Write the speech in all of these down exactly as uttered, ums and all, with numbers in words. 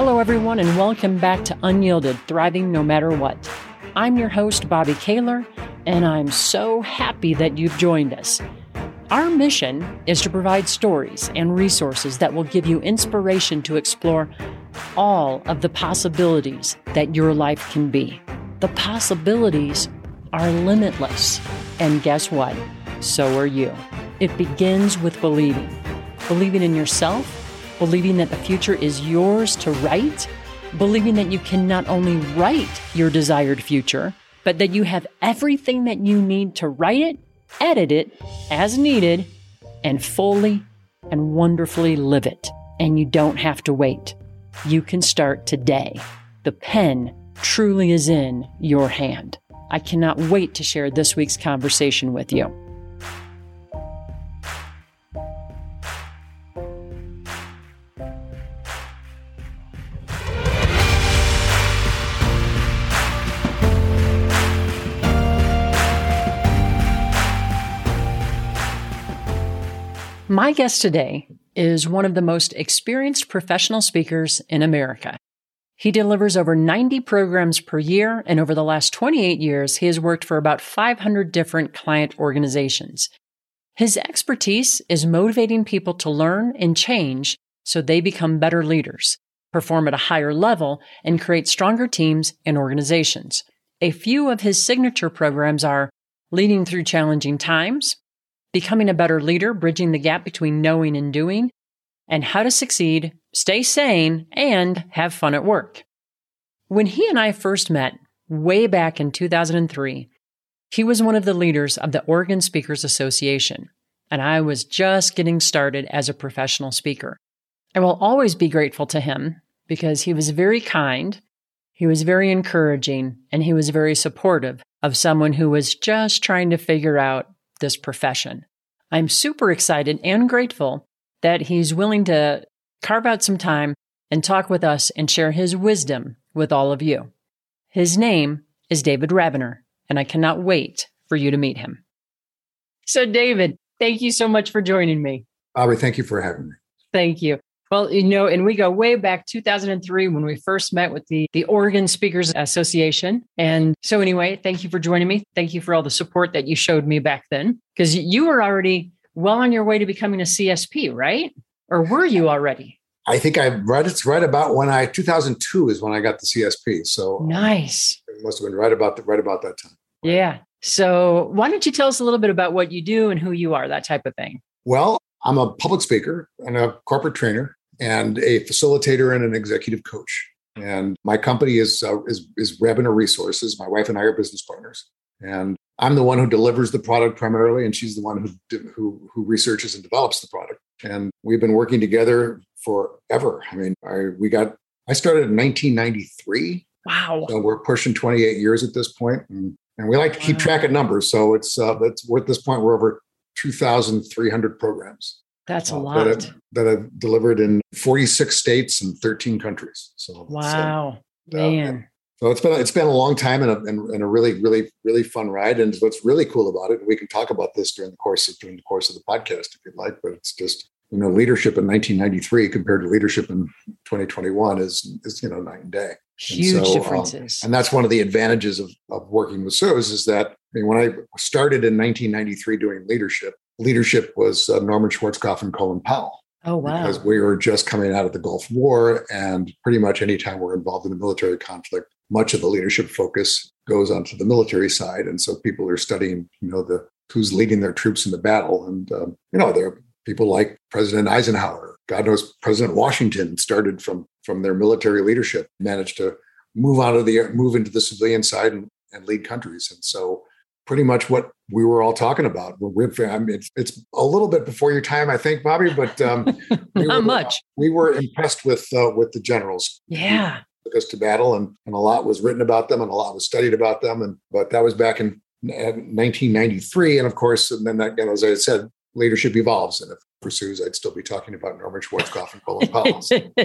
Hello, everyone, and welcome back to Unyielded, Thriving No Matter What. I'm your host, Bobby Kaler, and I'm so happy that you've joined us. Our mission is to provide stories and resources that will give you inspiration to explore all of the possibilities that your life can be. The possibilities are limitless. And guess what? So are you. It begins with believing. Believing in yourself, believing that the future is yours to write, believing that you can not only write your desired future, but that you have everything that you need to write it, edit it as needed, and fully and wonderfully live it. And you don't have to wait. You can start today. The pen truly is in your hand. I cannot wait to share this week's conversation with you. My guest today is one of the most experienced professional speakers in America. He delivers over ninety programs per year, and over the last twenty-eight years, he has worked for about five hundred different client organizations. His expertise is motivating people to learn and change so they become better leaders, perform at a higher level, and create stronger teams and organizations. A few of his signature programs are Leading Through Challenging Times, Becoming a Better Leader, Bridging the Gap Between Knowing and Doing, and How to Succeed, Stay Sane, and Have Fun at Work. When he and I first met, way back in two thousand three, he was one of the leaders of the Oregon Speakers Association, and I was just getting started as a professional speaker. I will always be grateful to him because he was very kind, he was very encouraging, and he was very supportive of someone who was just trying to figure out this profession. I'm super excited and grateful that he's willing to carve out some time and talk with us and share his wisdom with all of you. His name is David Rabiner, and I cannot wait for you to meet him. So David, thank you so much for joining me. Bobby, thank you for having me. Thank you. Well, you know, and we go way back two thousand three when we first met with the, the Oregon Speakers Association. And so anyway, thank you for joining me. Thank you for all the support that you showed me back then, because you were already well on your way to becoming a C S P, right? Or were you already? I think I read it's right about when I, two thousand two is when I got the C S P. So nice. It must have been right about the, right about that time. Yeah. So why don't you tell us a little bit about what you do and who you are, that type of thing? Well, I'm a public speaker and a corporate trainer and a facilitator and an executive coach. And my company is, uh, is, is Rabiner Resources. My wife and I are business partners. And I'm the one who delivers the product primarily, and she's the one who, who, who researches and develops the product. And we've been working together forever. I mean, I, we got, I started in nineteen ninety-three. Wow. So we're pushing twenty-eight years at this point. And, and we like to keep wow. track of numbers. So it's, uh, it's, we're at this point, we're over two thousand three hundred programs. That's a uh, lot. That I've, that I've delivered in forty-six states and thirteen countries. So wow, so, man. Uh, so it's been it's been a long time and a, and, and a really really really fun ride. And what's really cool about it, and we can talk about this during the course of during the course of the podcast if you'd like. But it's just, you know, leadership in nineteen ninety-three compared to leadership in twenty twenty-one is is you know night and day. Huge and so, differences. Um, and that's one of the advantages of of working with S O S is that, I mean, when I started in nineteen ninety-three doing leadership. Leadership was uh, Norman Schwarzkopf and Colin Powell. Oh, wow. Because we were just coming out of the Gulf War, and pretty much anytime we're involved in a military conflict, much of the leadership focus goes onto the military side. And so people are studying, you know, the who's leading their troops in the battle. And, um, you know, there are people like President Eisenhower. God knows President Washington started from, from their military leadership, managed to move out of the move into the civilian side and, and lead countries. And so pretty much what we were all talking about. We're, I mean, it's, it's a little bit before your time, I think, Bobby, but um, we not were, much. We were impressed with uh, with the generals. Yeah, who took us to battle, and, and a lot was written about them, and a lot was studied about them. And but that was back in nineteen ninety-three, and of course, and then that, you know, as I said, leadership evolves, and if it pursues, I'd still be talking about Norman Schwarzkopf and Colin Powell.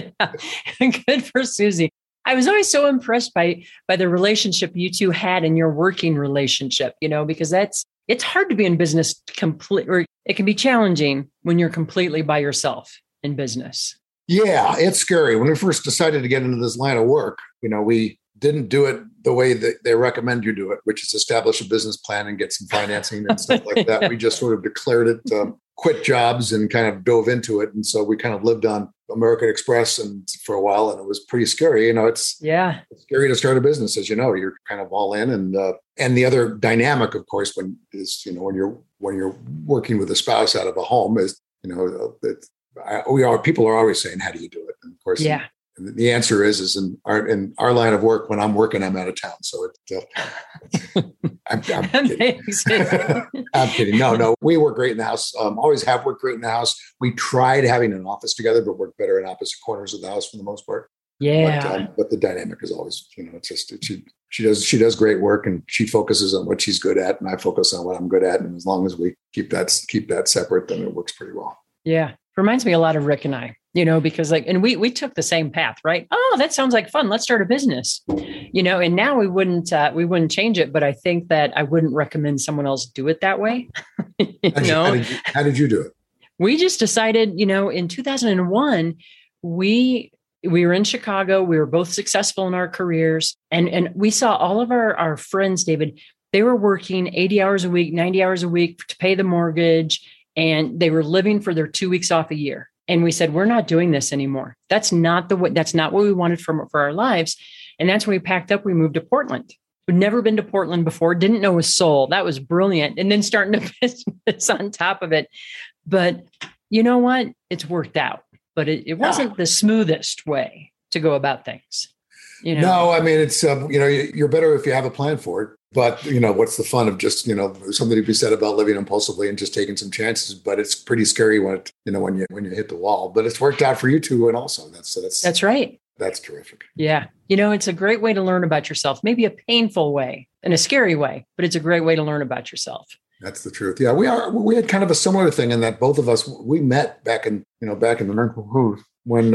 Good for Susie. I was always so impressed by by the relationship you two had in your working relationship, you know, because that's it's hard to be in business complete, or it can be challenging when you're completely by yourself in business. Yeah, it's scary. When we first decided to get into this line of work, you know, we didn't do it the way that they recommend you do it, which is establish a business plan and get some financing and stuff like that. We just sort of declared it, um, quit jobs and kind of dove into it. And so we kind of lived on American Express and for a while, and it was pretty scary. You know, it's, yeah, it's scary to start a business, as you know, you're kind of all in. And, uh, and the other dynamic, of course, when is, you know, when you're, when you're working with a spouse out of a home is, you know, it's, I, we are, people are always saying, how do you do it? And of course, yeah. And the answer is, is in our, in our line of work, when I'm working, I'm out of town. So it, uh, I'm, I'm, kidding. I'm kidding. No, no, we work great in the house. Um, always have worked great in the house. We tried having an office together, but work better in opposite corners of the house for the most part. Yeah. But, um, but the dynamic is always, you know, it's just, it, she, she does, she does great work and she focuses on what she's good at. And I focus on what I'm good at. And as long as we keep that, keep that separate, then it works pretty well. Yeah. Reminds me a lot of Rick and I, you know, because like, and we, we took the same path, right? Oh, that sounds like fun. Let's start a business, you know, and now we wouldn't, uh, we wouldn't change it. But I think that I wouldn't recommend someone else do it that way. you how, know, how, did you, how did you do it? We just decided, you know, in two thousand one, we, we were in Chicago. We were both successful in our careers. And, and we saw all of our, our friends, David, they were working eighty hours a week, ninety hours a week to pay the mortgage. And they were living for their two weeks off a year. And we said, we're not doing this anymore. That's not the way, that's not what we wanted from, for our lives. And that's when we packed up, we moved to Portland. We'd never been to Portland before, didn't know a soul. That was brilliant. And then starting a business on top of it. But you know what? It's worked out, but it, it wasn't the smoothest way to go about things. You know? No, I mean, it's, um, you know, you're better if you have a plan for it. But, you know, what's the fun of just, you know, something to be said about living impulsively and just taking some chances. But it's pretty scary when, it, you know, when you when you hit the wall. But it's worked out for you too. And also that's that's that's right. That's terrific. Yeah. You know, it's a great way to learn about yourself, maybe a painful way and a scary way, but it's a great way to learn about yourself. That's the truth. Yeah, we are. We had kind of a similar thing in that both of us, we met back in, you know, back in the when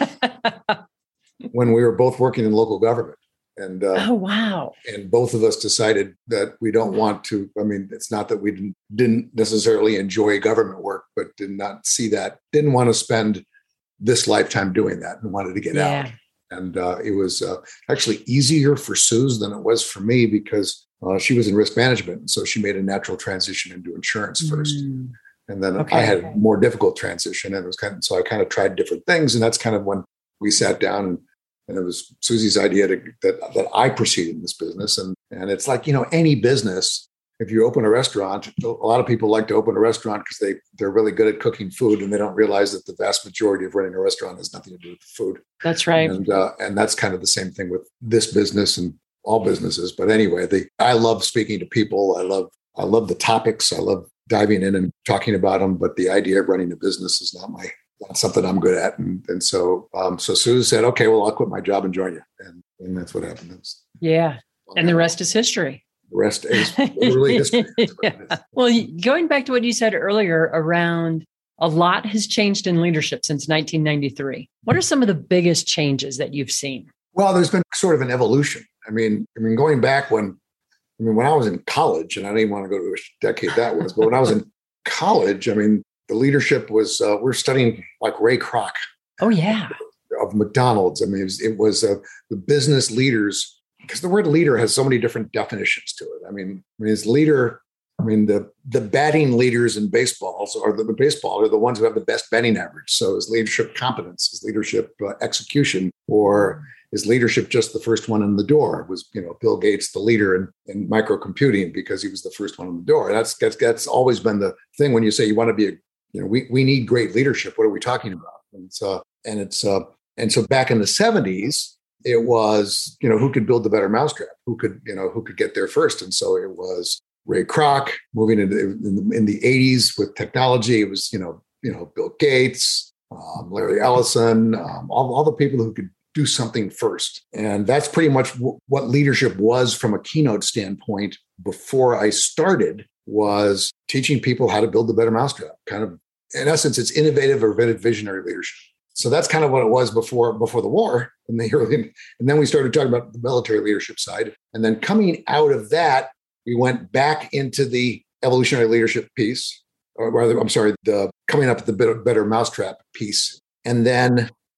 um, when we were both working in local government. And uh, oh, wow. And both of us decided that we don't want to. I mean, it's not that we didn't, didn't necessarily enjoy government work, but did not see that, didn't want to spend this lifetime doing that and wanted to get yeah. out. And uh, it was uh, actually easier for Suze than it was for me because uh, she was in risk management. And so she made a natural transition into insurance first. Mm. And then okay. I had a more difficult transition. And it was kind of, so I kind of tried different things. And that's kind of when we sat down and And it was Susie's idea to, that that I proceed in this business. And, and it's like, you know, any business, if you open a restaurant, a lot of people like to open a restaurant because they, they're really good at cooking food and they don't realize that the vast majority of running a restaurant has nothing to do with the food. That's right. And uh, and that's kind of the same thing with this business and all businesses. But anyway, the, I love speaking to people. I love I love the topics. I love diving in and talking about them. But the idea of running a business is not my That's something I'm good at. And, and so um, so Susan said, okay, well, I'll quit my job and join you. And, and that's what happened. Was, yeah. And the rest is history. The rest is literally history. yeah. Well, going back to what you said earlier around a lot has changed in leadership since nineteen ninety-three. What are some of the biggest changes that you've seen? Well, there's been sort of an evolution. I mean, I mean, going back when, I mean, when I was in college, and I didn't want to go to which decade that was, but when I was in college, I mean, the leadership was, uh, we're studying like Ray Kroc. Oh, yeah. Of McDonald's. I mean, it was, it was uh, the business leaders, because the word leader has so many different definitions to it. I mean, I mean, as leader, I mean, the, the batting leaders in baseballs or the, the baseball are the ones who have the best batting average. So is leadership competence, is leadership uh, execution, or is leadership just the first one in the door? Was, you know, Bill Gates the leader in, in microcomputing because he was the first one in the door? That's, that's, that's always been the thing when you say you want to be a, you know, we, we need great leadership. What are we talking about? And it's, uh, and it's, uh, and so back in the seventies, it was, you know, who could build the better mousetrap? Who could, you know, who could get there first? And so it was Ray Kroc. Moving into in the, in the eighties with technology, it was, you know, you know, Bill Gates, um, Larry Ellison, um, all, all the people who could do something first. And that's pretty much w- what leadership was from a keynote standpoint before I started, was teaching people how to build the better mousetrap. Kind of, in essence, it's innovative or visionary leadership. So that's kind of what it was before before the war. And, the early, and then we started talking about the military leadership side. And then coming out of that, we went back into the evolutionary leadership piece, or rather, I'm sorry, the coming up with the better, better mousetrap piece. And then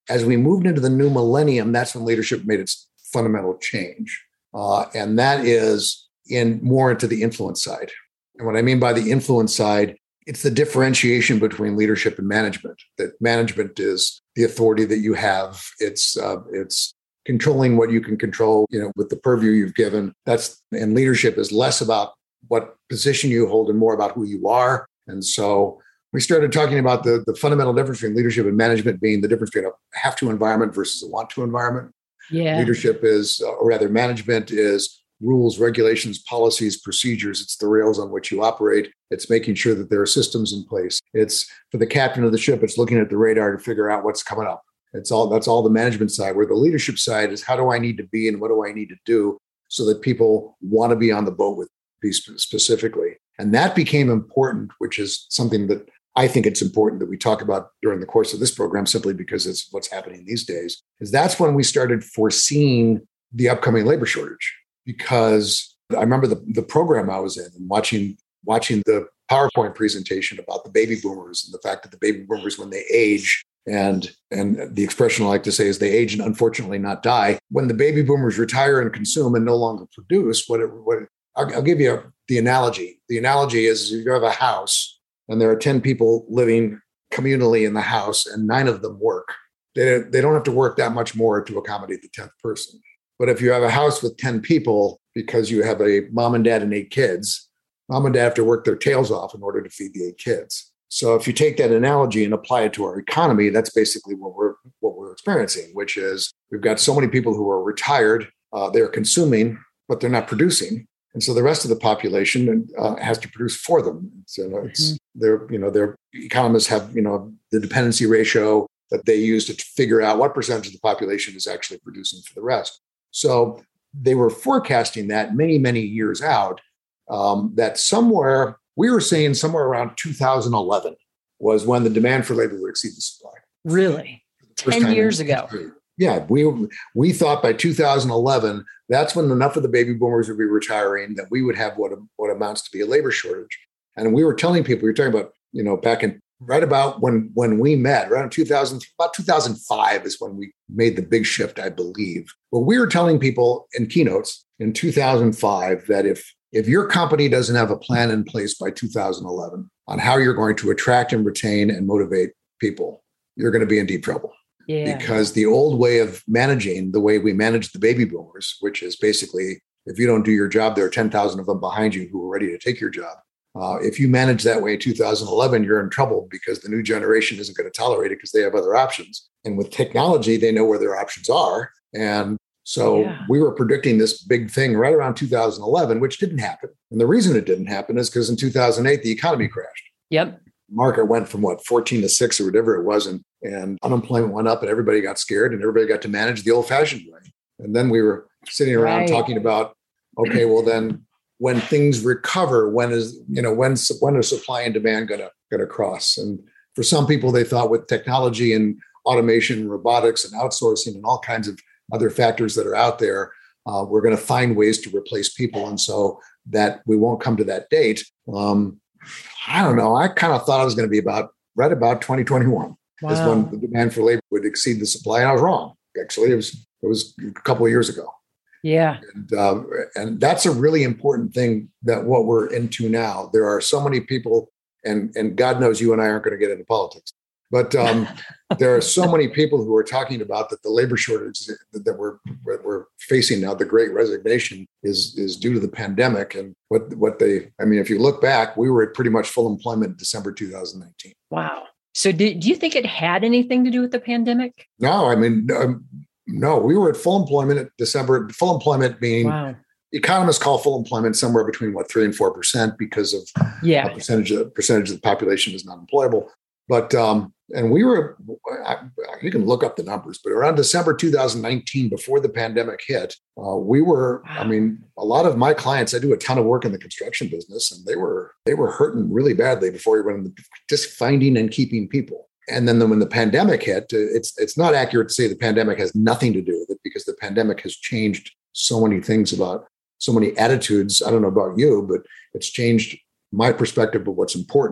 as we moved into the new millennium, that's when leadership made its fundamental change. Uh, and that is in more into the influence side. And what I mean by the influence side, it's the differentiation between leadership and management. That management is the authority that you have. It's uh, it's controlling what you can control, you know, with the purview you've given. That's and leadership is less about what position you hold and more about who you are. And so we started talking about the, the fundamental difference between leadership and management being the difference between a have to environment versus a want to environment. Yeah. Leadership is, or rather management is rules, regulations, policies, procedures. It's the rails on which you operate. It's making sure that there are systems in place. It's for the captain of the ship, it's looking at the radar to figure out what's coming up. It's all, that's all the management side, where the leadership side is how do I need to be and what do I need to do so that people want to be on the boat with me specifically. And that became important, which is something that I think it's important that we talk about during the course of this program, simply because it's what's happening these days, is that's when we started foreseeing the upcoming labor shortage. Because I remember the, the program I was in and watching, watching the PowerPoint presentation about the baby boomers and the fact that the baby boomers, when they age, and and the expression I like to say is they age and unfortunately not die. When the baby boomers retire and consume and no longer produce, what it, what it, I'll, I'll give you a, the analogy. The analogy is you have a house and there are ten people living communally in the house and nine of them work. They, they don't have to work that much more to accommodate the tenth person. But if you have a house with ten people, because you have a mom and dad and eight kids, mom and dad have to work their tails off in order to feed the eight kids. So if you take that analogy and apply it to our economy, that's basically what we're what we're experiencing, which is we've got so many people who are retired, uh, they're consuming, but they're not producing. And so the rest of the population uh, has to produce for them. So you know, it's mm-hmm. they're, you know, their economists have, you know, the dependency ratio that they use to figure out what percentage of the population is actually producing for the rest. So they were forecasting that many, many years out, um, that somewhere, we were saying somewhere around two thousand eleven was when the demand for labor would exceed the supply. Really? ten years ago. Yeah, we we thought by two thousand eleven, that's when enough of the baby boomers would be retiring that we would have what, what amounts to be a labor shortage. And we were telling people, we were talking about, you know, back in right about when when we met, around two thousand, about two thousand five is when we made the big shift, I believe. But we were telling people in keynotes in two thousand five that if if your company doesn't have a plan in place by two thousand eleven on how you're going to attract and retain and motivate people, you're going to be in deep trouble. Yeah. Because the old way of managing, the way we manage the baby boomers, which is basically if you don't do your job, there are ten thousand of them behind you who are ready to take your job. Uh, if you manage that way in two thousand eleven, you're in trouble because the new generation isn't going to tolerate it because they have other options. And with technology, they know where their options are. And so yeah. we were predicting this big thing right around two thousand eleven, which didn't happen. And the reason it didn't happen is because in two thousand eight, the economy crashed. Yep. Market went from what, fourteen to six or whatever it was. And, and unemployment went up and everybody got scared and everybody got to manage the old fashioned way. And then we were sitting around right. talking about, okay, well then when things recover, when is, you know, when, when is supply and demand going to, going to cross? And for some people, they thought with technology and automation, and robotics and outsourcing and all kinds of other factors that are out there, uh, we're going to find ways to replace people. And so that we won't come to that date. Um, I don't know. I kind of thought it was going to be about right about twenty twenty-one wow. is when the demand for labor would exceed the supply. And I was wrong. Actually, it was it was a couple of years ago. Yeah. And, uh, and that's a really important thing that what we're into now. There are so many people, and, and God knows you and I aren't going to get into politics, but um, there are so many people who are talking about that the labor shortage that we're, we're facing now, the great resignation is, is due to the pandemic. And what, what they, I mean, if you look back, we were at pretty much full employment in December two thousand nineteen. Wow. So did, do you think it had anything to do with the pandemic? No, I mean, um, no, we were at full employment at December. Full employment meaning wow. economists call full employment somewhere between what, three and four percent because of yeah. a percentage of percentage of the population is not employable. But um, and we were, I, you can look up the numbers, but around December two thousand nineteen, before the pandemic hit, uh, we were. Wow. I mean, a lot of my clients, I do a ton of work in the construction business, and they were they were hurting really badly before we went into just finding and keeping people. And then when the pandemic hit, it's it's not accurate to say the pandemic has nothing to do with it because the pandemic has changed so many things about so many attitudes. I don't know about you, but it's changed my perspective of what's important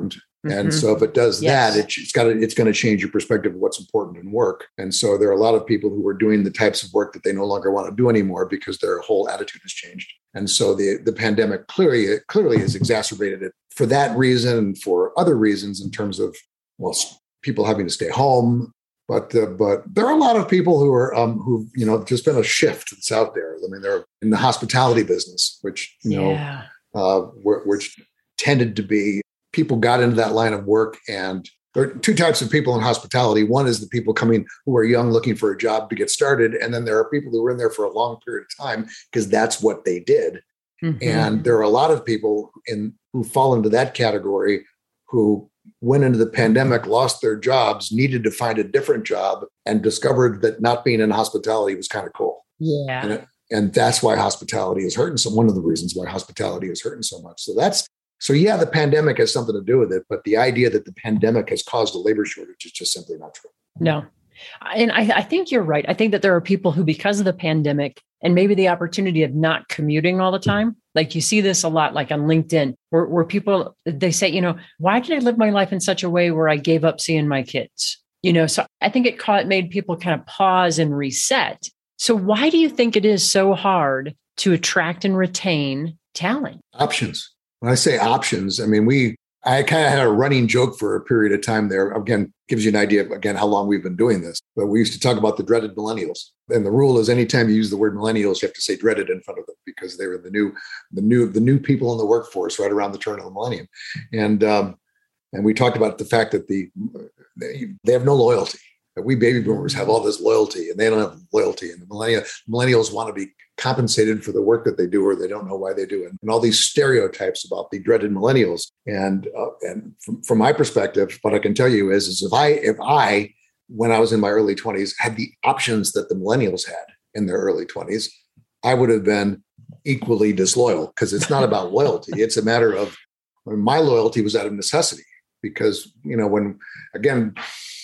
And Mm-hmm. so if it does Yes. that, it, it's got to, it's going to change your perspective of what's important in work. And so there are a lot of people who are doing the types of work that they no longer want to do anymore because their whole attitude has changed. And so the, the pandemic clearly, clearly has exacerbated it for that reason and for other reasons in terms of, well, people having to stay home. But uh, but there are a lot of people who are um, who you know just been a shift that's out there. I mean, they're in the hospitality business, which you Yeah. know, uh, which tended to be people got into that line of work, and there are two types of people in hospitality. One is the people coming who are young, looking for a job to get started, and then there are people who are in there for a long period of time because that's what they did. Mm-hmm. And there are a lot of people in who fall into that category who went into the pandemic, lost their jobs, needed to find a different job, and discovered that not being in hospitality was kind of cool. Yeah. And, it, and that's why hospitality is hurting. So one of the reasons why hospitality is hurting so much. So that's, so yeah, the pandemic has something to do with it, but the idea that the pandemic has caused a labor shortage is just simply not true. No. And I, I think you're right. I think that there are people who, because of the pandemic and maybe the opportunity of not commuting all the time, like you see this a lot, like on LinkedIn, where, where people, they say, you know, why did I live my life in such a way where I gave up seeing my kids? You know, so I think it caught, made people kind of pause and reset. So why do you think it is so hard to attract and retain talent? Options. When I say options, I mean, we, I kind of had a running joke for a period of time there. Again, gives you an idea of, again, how long we've been doing this. But we used to talk about the dreaded millennials. And the rule is anytime you use the word millennials, you have to say dreaded in front of them because they were the new, the new, the new people in the workforce right around the turn of the millennium. And, um, and we talked about the fact that the, they, they have no loyalty. That we baby boomers have all this loyalty and they don't have loyalty. And the millennial, millennials want to be compensated for the work that they do, or they don't know why they do it. And all these stereotypes about the dreaded millennials. And uh, and from, from my perspective, what I can tell you is, is if I, if I, when I was in my early twenties, had the options that the millennials had in their early twenties, I would have been equally disloyal because it's not about loyalty. It's a matter of my loyalty was out of necessity because, you know, when, again,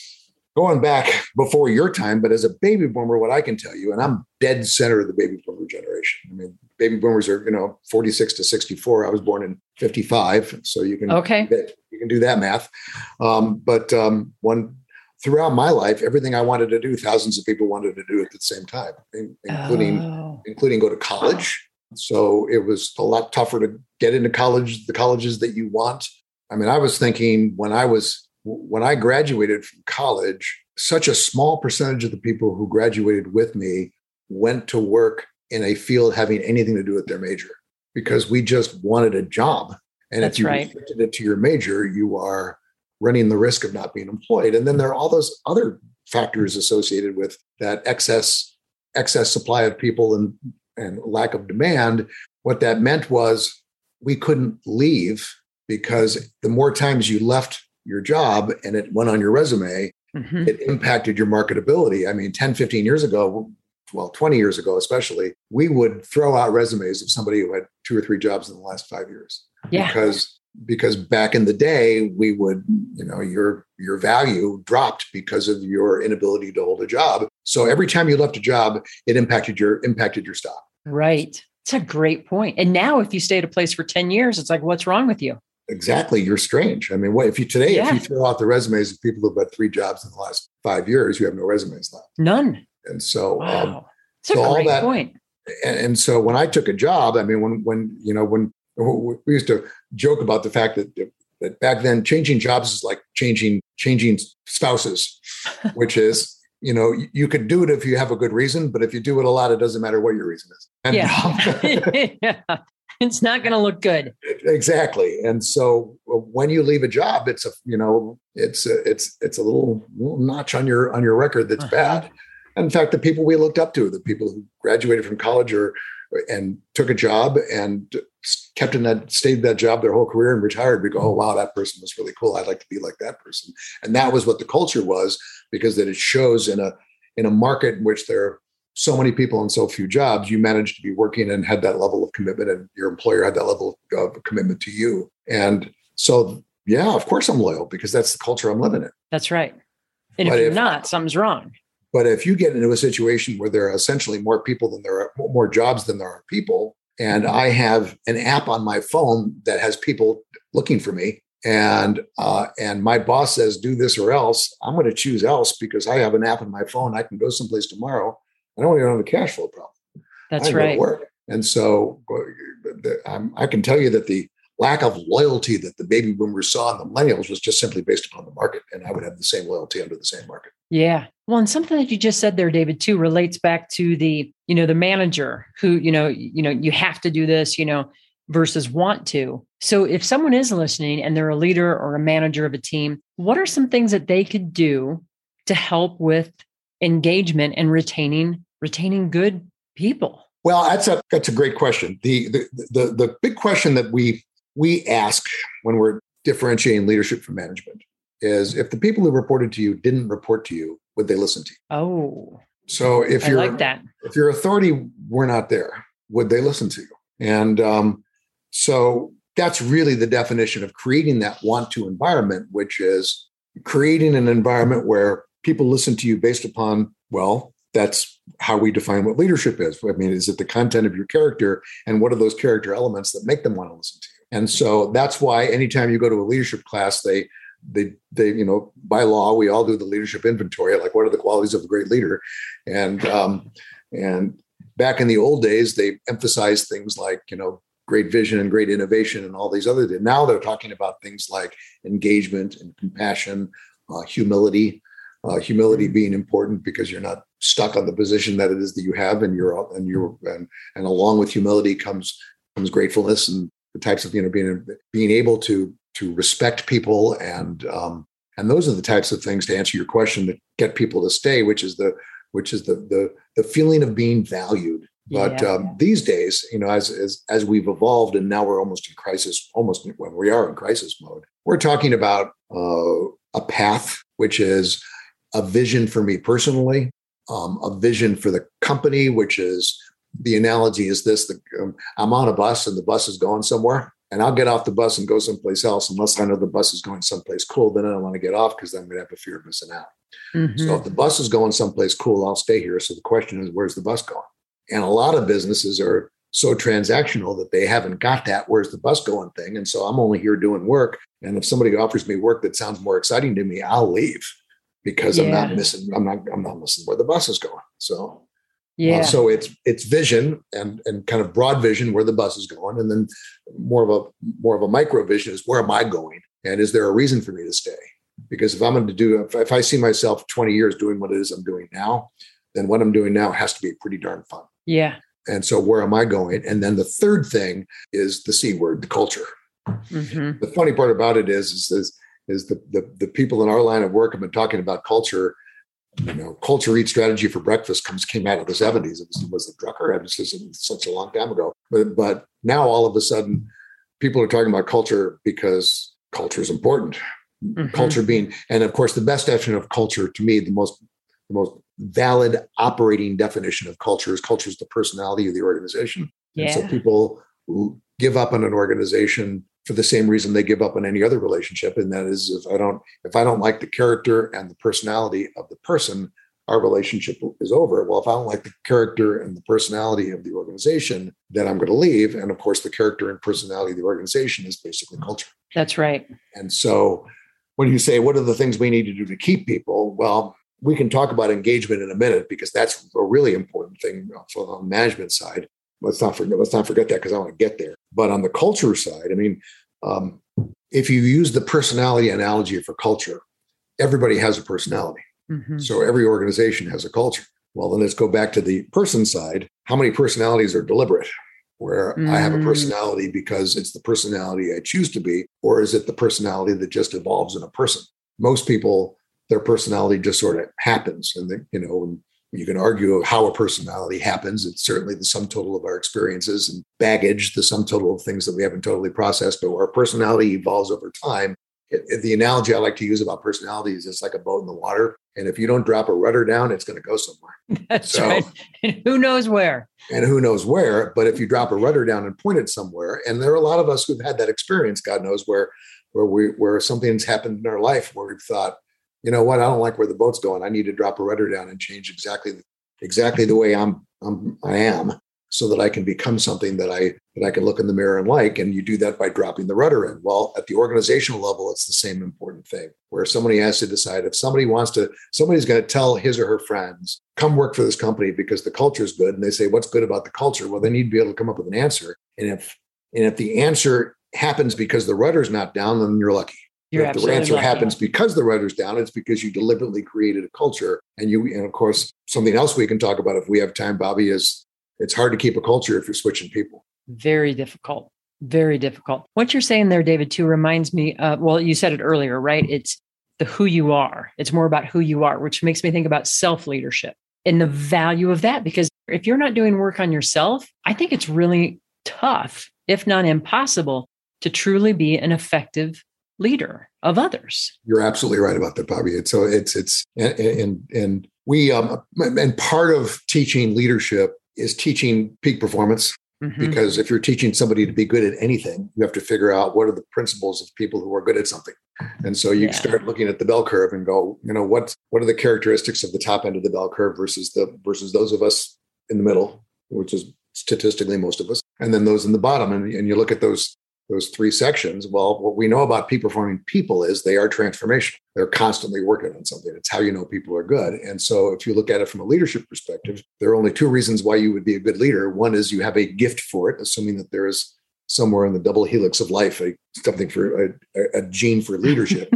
going back before your time, but as a baby boomer, what I can tell you, and I'm dead center of the baby boomer generation. I mean, baby boomers are, you know, forty-six to sixty-four. I was born in fifty-five. So you can, okay. you can do that math. Um, but um, when throughout my life, everything I wanted to do, thousands of people wanted to do at the same time, including, oh. including go to college. So it was a lot tougher to get into college, the colleges that you want. I mean, I was thinking when I was, when I graduated from college, such a small percentage of the people who graduated with me went to work in a field having anything to do with their major because we just wanted a job. And That's if you right. restricted it to your major, you are running the risk of not being employed. And then there are all those other factors associated with that excess, excess supply of people and, and lack of demand. What that meant was we couldn't leave because the more times you left your job and it went on your resume, mm-hmm. it impacted your marketability. I mean, ten, fifteen years ago, well, twenty years ago, especially, we would throw out resumes of somebody who had two or three jobs in the last five years. Yeah. Because, because back in the day, we would, you know, your, your value dropped because of your inability to hold a job. So every time you left a job, it impacted your, impacted your stock. Right. It's a great point. And now if you stay at a place for ten years, it's like, what's wrong with you? Exactly. You're strange. I mean, what if you today, yeah. if you throw out the resumes of people who've had three jobs in the last five years, you have no resumes left. None. And so, wow. um, It's a so great all that, point. And, and so when I took a job, I mean, when, when, you know, when we used to joke about the fact that, that back then changing jobs is like changing, changing spouses, which is, you know, you could do it if you have a good reason, but if you do it a lot, it doesn't matter what your reason is. And, yeah. yeah. It's not going to look good. Exactly. And so when you leave a job, it's a, you know, it's a, it's, it's a little, little notch on your, on your record that's uh-huh. bad. And in fact, the people we looked up to, the people who graduated from college or, and took a job and kept in that, stayed in that job their whole career and retired, we go, oh, wow, that person was really cool. I'd like to be like that person. And that was what the culture was, because that it shows in a, in a market in which there are so many people and so few jobs, you managed to be working and had that level of commitment, and your employer had that level of commitment to you. And so, yeah, of course I'm loyal because that's the culture I'm living in. That's right. And but if you're if, not, something's wrong. But if you get into a situation where there are essentially more people than there are, more jobs than there are people, and I have an app on my phone that has people looking for me, and uh, and my boss says do this or else, I'm going to choose else because I have an app on my phone. I can go someplace tomorrow. I don't even have a cash flow problem. That's I right. Go to work. And so um, I can tell you that the lack of loyalty that the baby boomers saw in the millennials was just simply based upon the market. And I would have the same loyalty under the same market. Yeah. Well, and something that you just said there, David, too, relates back to the, you know, the manager who, you know, you know, you have to do this, you know, versus want to. So if someone is listening and they're a leader or a manager of a team, what are some things that they could do to help with engagement and retaining, retaining good people? Well, that's a, that's a great question. The, the, the, the big question that we, we ask when we're differentiating leadership from management is if the people who reported to you didn't report to you, would they listen to you? Oh, so if I you're like that. If your authority were not there, would they listen to you? And um, so that's really the definition of creating that want to environment, which is creating an environment where people listen to you based upon, well, that's how we define what leadership is. I mean, is it the content of your character and what are those character elements that make them want to listen to you? And so that's why anytime you go to a leadership class, they, they, they, you know, by law, we all do the leadership inventory, like what are the qualities of a great leader? And, um, and back in the old days, they emphasized things like, you know, great vision and great innovation and all these other things. Now they're talking about things like engagement and compassion, uh, humility, uh, humility being important because you're not stuck on the position that it is that you have, and you're and you're and, and along with humility comes comes gratefulness and the types of, you know, being being able to to respect people, and um, and those are the types of things, to answer your question, that get people to stay, which is the which is the the the feeling of being valued. But yeah. um, these days, you know, as, as as we've evolved, and now we're almost in crisis, almost when we are in crisis mode, we're talking about uh, a path, which is a vision for me personally, um, a vision for the company, which is, the analogy is this: the, um, I'm on a bus and the bus is going somewhere, and I'll get off the bus and go someplace else unless I know the bus is going someplace cool. Then I don't want to get off because then I'm going to have a fear of missing out. Mm-hmm. So if the bus is going someplace cool, I'll stay here. So the question is, where's the bus going? And a lot of businesses are so transactional that they haven't got that where's the bus going thing. And so I'm only here doing work. And if somebody offers me work that sounds more exciting to me, I'll leave because yeah. I'm not missing, I'm not, I'm not missing where the bus is going. So, yeah. Uh, so it's, it's vision and, and kind of broad vision where the bus is going. And then more of a, more of a micro vision is, where am I going? And is there a reason for me to stay? Because if I'm going to do, if, if I see myself twenty years doing what it is I'm doing now, then what I'm doing now has to be pretty darn fun. Yeah. And so where am I going? And then the third thing is the C word, the culture. Mm-hmm. The funny part about it is, is, is, is the, the, the people in our line of work have been talking about culture. You know, culture eats strategy for breakfast comes came out of the seventies. It was, it was the Drucker. It was such a long time ago. But, but now all of a sudden, people are talking about culture because culture is important. Mm-hmm. Culture being, and of course, the best definition of culture to me, the most, the most valid operating definition of culture is culture is the personality of the organization. Yeah. And so people give up on an organization for the same reason they give up on any other relationship. And that is, if I don't, if I don't like the character and the personality of the person, our relationship is over. Well, if I don't like the character and the personality of the organization, then I'm going to leave. And of course, the character and personality of the organization is basically culture. That's right. And so when you say, what are the things we need to do to keep people? Well, we can talk about engagement in a minute, because that's a really important thing on the management side. Let's not forget, let's not forget that, because I want to get there. But on the culture side, I mean, um, if you use the personality analogy for culture, everybody has a personality. Mm-hmm. So every organization has a culture. Well, then let's go back to the person side. How many personalities are deliberate? Where mm. I have a personality because it's the personality I choose to be, or is it the personality that just evolves in a person? Most people, their personality just sort of happens. And, they, you know, and you can argue how a personality happens. It's certainly the sum total of our experiences and baggage, the sum total of things that we haven't totally processed, but our personality evolves over time. It, it, the analogy I like to use about personality is it's like a boat in the water. And if you don't drop a rudder down, it's going to go somewhere. That's so, right. And who knows where? And who knows where? But if you drop a rudder down and point it somewhere, and there are a lot of us who've had that experience, God knows, where, where we, where something's happened in our life where we've thought, you know what, I don't like where the boat's going. I need to drop a rudder down and change exactly, exactly the way I'm, I'm I am. so that I can become something that I that I can look in the mirror and like. And you do that by dropping the rudder in. Well, at the organizational level, it's the same important thing, where somebody has to decide if somebody wants to, somebody's going to tell his or her friends, come work for this company because the culture is good. And they say, what's good about the culture? Well, they need to be able to come up with an answer. And if and if the answer happens because the rudder's not down, then you're lucky. You're if absolutely the answer lucky. happens because the rudder's down, it's because you deliberately created a culture. And you, and of course, something else we can talk about if we have time, Bobby, is it's hard to keep a culture if you're switching people. Very difficult. Very difficult. What you're saying there, David, too, reminds me, uh, well, you said it earlier, right? It's the who you are. It's more about who you are, which makes me think about self-leadership and the value of that. Because if you're not doing work on yourself, I think it's really tough, if not impossible, to truly be an effective leader of others. You're absolutely right about that, Bobby. It's so it's it's and and, and we um and part of teaching leadership is teaching peak performance. Mm-hmm. Because if you're teaching somebody to be good at anything, you have to figure out what are the principles of people who are good at something. And so you yeah. start looking at the bell curve and go, you know, what what are the characteristics of the top end of the bell curve versus the versus those of us in the middle, which is statistically most of us, and then those in the bottom. And, and you look at those those three sections. Well, what we know about peak performing people is they are transformational. They're constantly working on something. It's how you know people are good. And so if you look at it from a leadership perspective, there are only two reasons why you would be a good leader. One is you have a gift for it, assuming that there is somewhere in the double helix of life, a, something for a, a gene for leadership.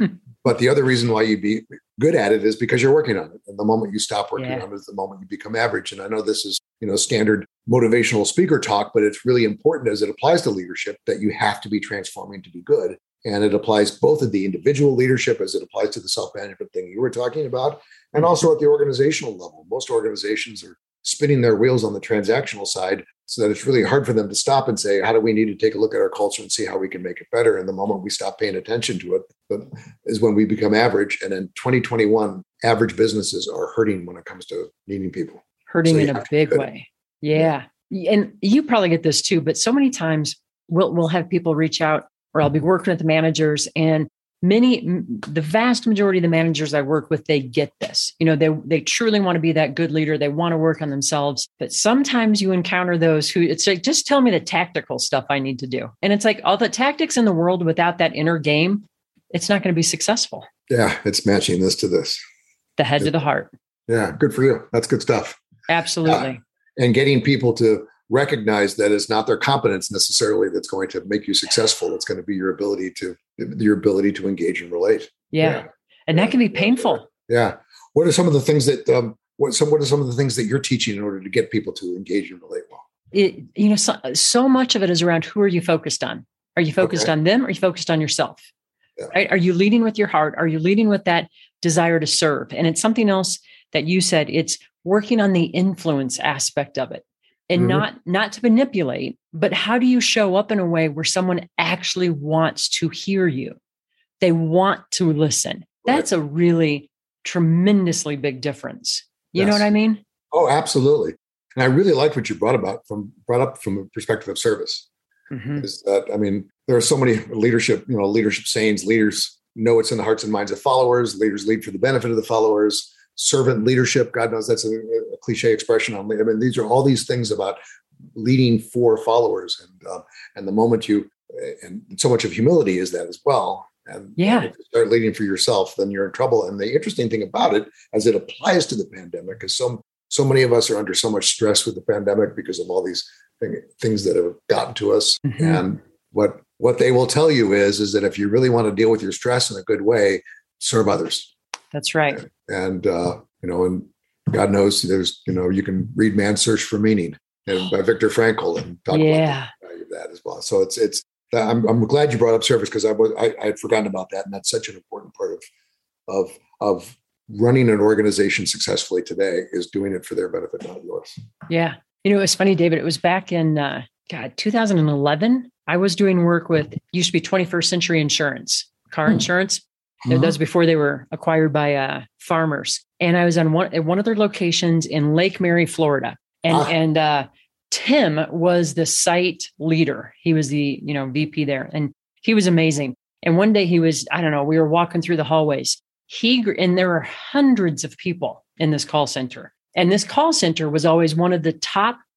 But the other reason why you'd be good at it is because you're working on it. And the moment you stop working yeah. on it is the moment you become average. And I know this is, you know, standard motivational speaker talk, but it's really important as it applies to leadership that you have to be transforming to be good. And it applies both at the individual leadership as it applies to the self-management thing you were talking about, and also at the organizational level. Most organizations are spinning their wheels on the transactional side so that it's really hard for them to stop and say, how do we need to take a look at our culture and see how we can make it better? And the moment we stop paying attention to it is when we become average. And in twenty twenty-one, average businesses are hurting when it comes to needing people. Hurting so in a big way. Yeah. yeah. And you probably get this too, but so many times we'll, we'll have people reach out, or I'll be working with the managers, and many, the vast majority of the managers I work with, they get this. You know, they they truly want to be that good leader. They want to work on themselves. But sometimes you encounter those who, it's like, just tell me the tactical stuff I need to do. And it's like all the tactics in the world without that inner game, it's not going to be successful. Yeah, it's matching this to this. The head to the heart. Yeah, good for you. That's good stuff. Absolutely. Uh, and getting people to recognize that it's not their competence necessarily that's going to make you successful. It's going to be your ability to your ability to engage and relate. Yeah, yeah. and that yeah. can be painful. Yeah. What are some of the things that um, what some what are some of the things that you're teaching in order to get people to engage and relate well? It, you know, so, so much of it is around who are you focused on? Are you focused okay. on them? Or are you focused on yourself? Yeah. Right? Are you leading with your heart? Are you leading with that desire to serve? And it's something else that you said. It's working on the influence aspect of it. And mm-hmm. not not to manipulate, but how do you show up in a way where someone actually wants to hear you? They want to listen. That's right. a really tremendously big difference. You yes. know what I mean? Oh, absolutely. And I really like what you brought about from brought up from a perspective of service. Mm-hmm. Is that I mean, there are so many leadership, you know, leadership sayings. Leaders know what's in the hearts and minds of followers. Leaders lead for the benefit of the followers. Servant leadership, God knows that's a, a cliche expression. On, I mean, these are all these things about leading for followers, and uh, and the moment you and so much of humility is that as well. And yeah, if you start leading for yourself, then you're in trouble. And the interesting thing about it, as it applies to the pandemic, is so so many of us are under so much stress with the pandemic because of all these thing, things that have gotten to us. Mm-hmm. And what what they will tell you is is that if you really want to deal with your stress in a good way, serve others. That's right. And, uh, you know, and God knows there's, you know, you can read Man's Search for Meaning and by Viktor Frankl and talk yeah. about that as well. So it's, it's, I'm, I'm glad you brought up service because I was, I, I had forgotten about that. And that's such an important part of, of, of running an organization successfully today is doing it for their benefit, not yours. Yeah. You know, it was funny, David, it was back in, uh, God, two thousand eleven. I was doing work with, used to be twenty-first Century Insurance, car hmm. insurance. That was before they were acquired by uh, farmers. And I was on one at one of their locations in Lake Mary, Florida. And ah. and uh, Tim was the site leader. He was the, you know, V P there. And he was amazing. And one day he was, I don't know, we were walking through the hallways. He and there were hundreds of people in this call center. And this call center was always one of the top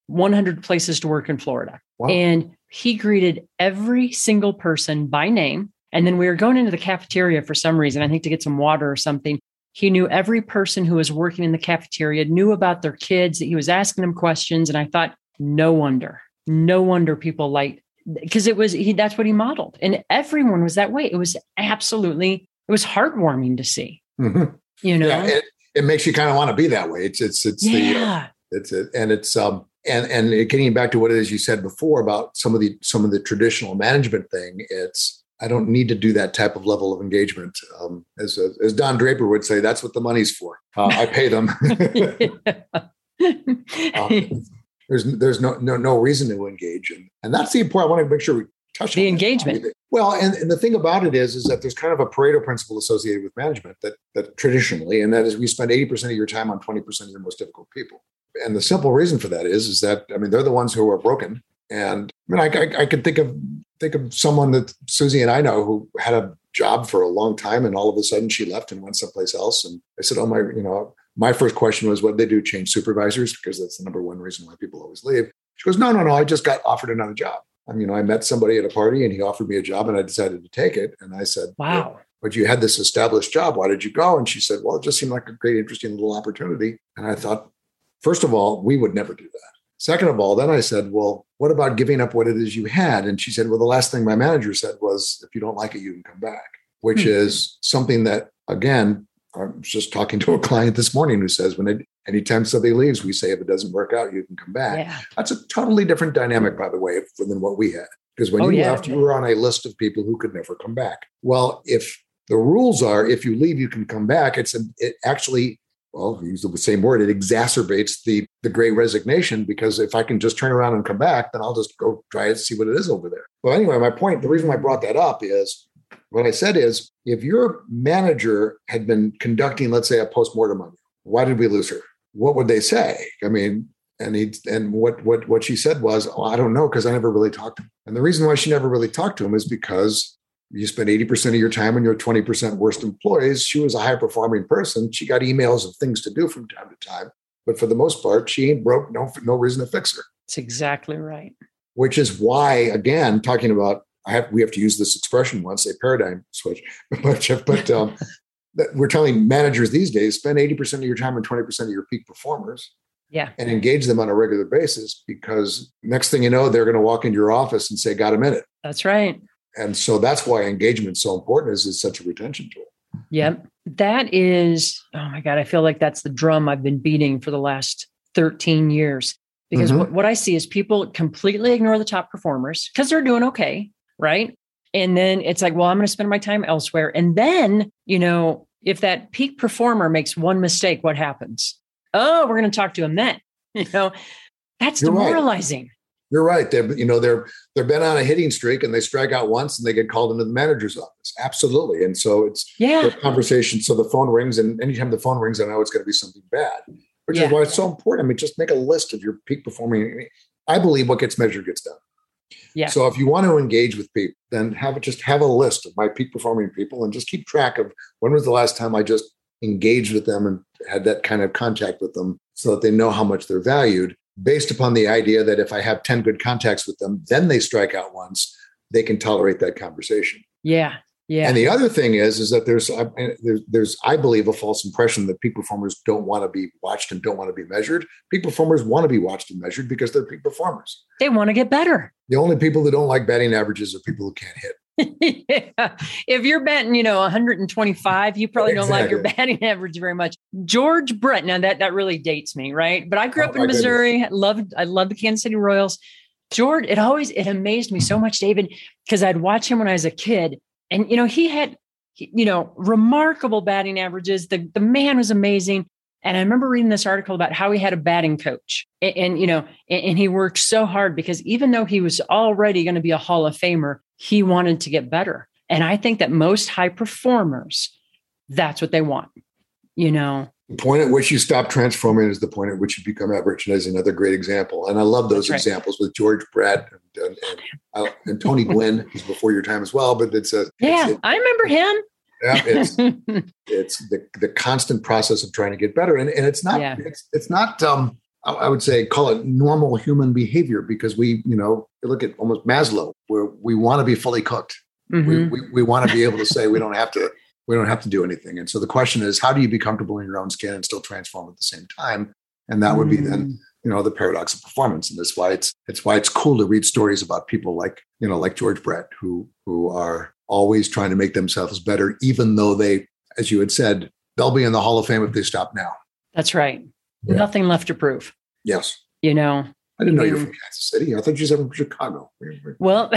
one hundred places to work in Florida. Wow. And he greeted every single person by name. And then we were going into the cafeteria for some reason, I think to get some water or something. He knew every person who was working in the cafeteria, knew about their kids, that he was asking them questions. And I thought, no wonder, no wonder people like, because it was, he, that's what he modeled. And everyone was that way. It was absolutely, it was heartwarming to see, mm-hmm. you know, yeah, it, it makes you kind of want to be that way. It's, it's, it's yeah. the, uh, it's it. And it's, um, and, and getting back to what it is you said before about some of the, some of the traditional management thing, it's, I don't need to do that type of level of engagement. Um, as, as Don Draper would say, that's what the money's for. Uh, I pay them. um, there's there's no, no no reason to engage. And, and that's the important, I want to make sure we touch the on engagement. That. Well, and, and the thing about it is, is that there's kind of a Pareto principle associated with management that, that traditionally, and that is we spend eighty percent of your time on twenty percent of your most difficult people. And the simple reason for that is, is that, I mean, they're the ones who are broken. And I mean, I, I, I could think of think of someone that Susie and I know who had a job for a long time, and all of a sudden she left and went someplace else. And I said, "Oh my, you know, my first question was, what did they do? Change supervisors? Because that's the number one reason why people always leave." She goes, "No, no, no. I just got offered another job. I mean, you know, I met somebody at a party, and he offered me a job, and I decided to take it." And I said, "Wow, well, but you had this established job. Why did you go?" And she said, "Well, it just seemed like a great, interesting little opportunity." And I thought, first of all, we would never do that. Second of all, then I said, "Well, what about giving up what it is you had?" And she said, "Well, the last thing my manager said was, if you don't like it, you can come back," which hmm. is something that, again, I was just talking to a client this morning who says, when it, anytime somebody leaves, we say, if it doesn't work out, you can come back. Yeah. That's a totally different dynamic, by the way, than what we had. Because when oh, you yeah. left, you were on a list of people who could never come back. Well, if the rules are, if you leave, you can come back, it's a, it actually, well, use the same word, it exacerbates the, the great resignation, because if I can just turn around and come back, then I'll just go try it, see what it is over there. Well, anyway, my point, the reason I brought that up is, what I said is, if your manager had been conducting, let's say, a postmortem on you, why did we lose her? What would they say? I mean, and he, and what what what she said was, oh, I don't know, because I never really talked to him. And the reason why she never really talked to him is because you spend eighty percent of your time on your twenty percent worst employees. She was a high performing person. She got emails of things to do from time to time, but for the most part, she ain't broke. No, no reason to fix her. That's exactly right. Which is why, again, talking about, I have, we have to use this expression once, a paradigm switch, but, but um, that we're telling managers these days, spend eighty percent of your time on twenty percent of your peak performers. Yeah. And engage them on a regular basis, because next thing you know, they're going to walk into your office and say, got a minute. That's right. And so that's why engagement is so important, is it's such a retention tool. Yep. That is, oh my God, I feel like that's the drum I've been beating for the last thirteen years. Because mm-hmm. what, what I see is people completely ignore the top performers because they're doing okay, right? And then it's like, well, I'm going to spend my time elsewhere. And then, you know, if that peak performer makes one mistake, what happens? Oh, we're going to talk to him then. You know, that's You're demoralizing. Right. You're right. They're, you know, they're they're been on a hitting streak and they strike out once and they get called into the manager's office. Absolutely. And so it's yeah. the conversation. So the phone rings, and anytime the phone rings, I know it's going to be something bad, which yeah. is why it's so important. I mean, just make a list of your peak performing. I believe what gets measured gets done. Yeah. So if you want to engage with people, then have it, just have a list of my peak performing people and just keep track of when was the last time I just engaged with them and had that kind of contact with them, so that they know how much they're valued, based upon the idea that if I have ten good contacts with them, then they strike out once, they can tolerate that conversation. Yeah. Yeah. And the other thing is, is that there's, uh, there's, there's, I believe, a false impression that peak performers don't want to be watched and don't want to be measured. Peak performers want to be watched and measured because they're peak performers. They want to get better. The only people that don't like batting averages are people who can't hit. Yeah. If you're batting, you know, one hundred twenty-five, you probably exactly. don't like your batting average very much. George Brett. Now that, that really dates me, right? But I grew up oh, in Missouri. I loved, I loved the Kansas City Royals. George, it always, it amazed me so much, David, because I'd watch him when I was a kid, and, you know, he had, you know, remarkable batting averages. The, the man was amazing. And I remember reading this article about how he had a batting coach, and, and you know, and, and he worked so hard because even though he was already going to be a Hall of Famer, he wanted to get better. And I think that most high performers, that's what they want, you know. The point at which you stop transforming is the point at which you become average. And that's another great example. And I love those right. examples with George Brett and, and, and, and Tony Gwynn, who's before your time as well. But it's a yeah, it's, it, I remember him. Yeah, it's it's the, the constant process of trying to get better, and and it's not yeah. it's it's not um I I would say call it normal human behavior, because we, you know, you look at almost Maslow, where we want to be fully cooked. Mm-hmm. We, we, we want to be able to say we don't have to, we don't have to do anything. And so the question is, how do you be comfortable in your own skin and still transform at the same time? And that would be then, you know, the paradox of performance. And that's why it's, it's why it's cool to read stories about people like, you know, like George Brett, who, who are always trying to make themselves better, even though they, as you had said, they'll be in the Hall of Fame if they stop now. That's right. Yeah. Nothing left to prove. Yes. You know, I didn't know you were from Kansas City. I thought you said from Chicago. Well,